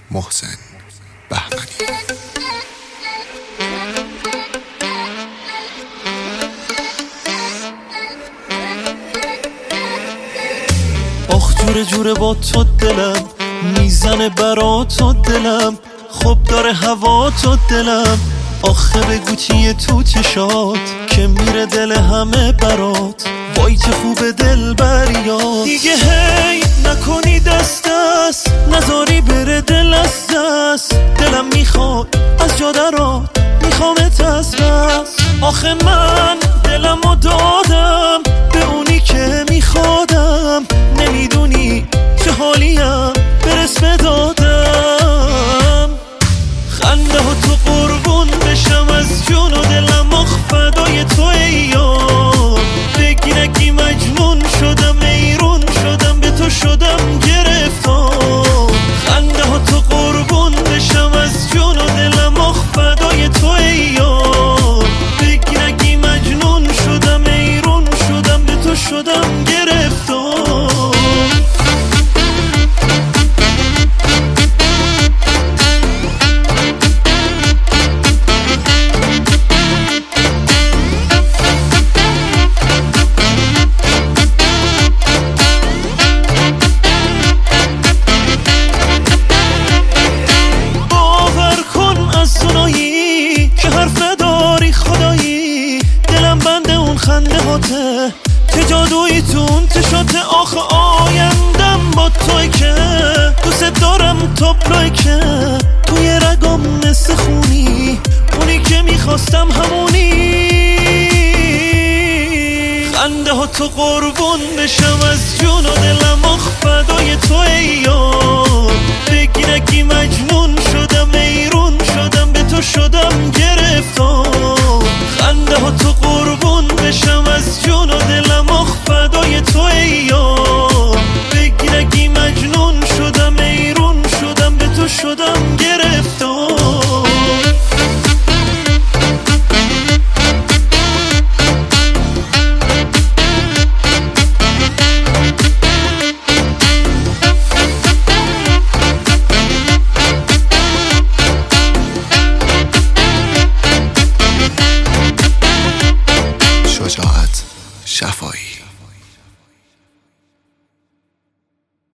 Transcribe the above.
محسن بهمنی. آخ جوره جوره با تو دلم میزنه برا تو دلم، خب داره هوا تو دلم. آخه بگو چیه تو چشات که میره دل همه برات، وای چه خوبه دل بریات. دیگه هی نکنی دست دست، نذاری بره دل از دست. دلم میخواد از جا درات، میخوامت از بس. آخه من دلمو دادم به اونی که میخوادم، نمیدونی چه حالیم برس بدادم. خنده ها تو قربون بشم از جون و دلم آخ فدای تو ایام. بگی نگی مجنون شدم ایرون شدم به تو شدم گرفتم. خنده ها تو قربون بشم از جون و دلم آخ فدای تو ایام. بگی نگی مجنون شدم ایرون شدم به تو شدم گرفتم. خنده هاته که جادویی تون تشاته. آخه آیندم با توی که دوست دارم تابلوی که توی رگم مثل خونی، اونی که میخواستم همونی. خنده ها تو قربون بشم از جون و دلم آخ فدای تو ایام.